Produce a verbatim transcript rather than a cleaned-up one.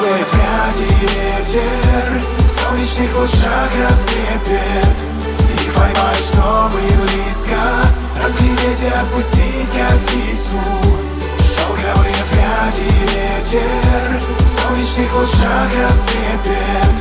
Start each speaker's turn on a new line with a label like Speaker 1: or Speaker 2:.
Speaker 1: Шелковые пряди ветер в солнечных лучах расцепит. Их поймать, чтобы близко разглядеть и отпустить, как птицу. Шелковые пряди ветер в солнечных лучах расцепит.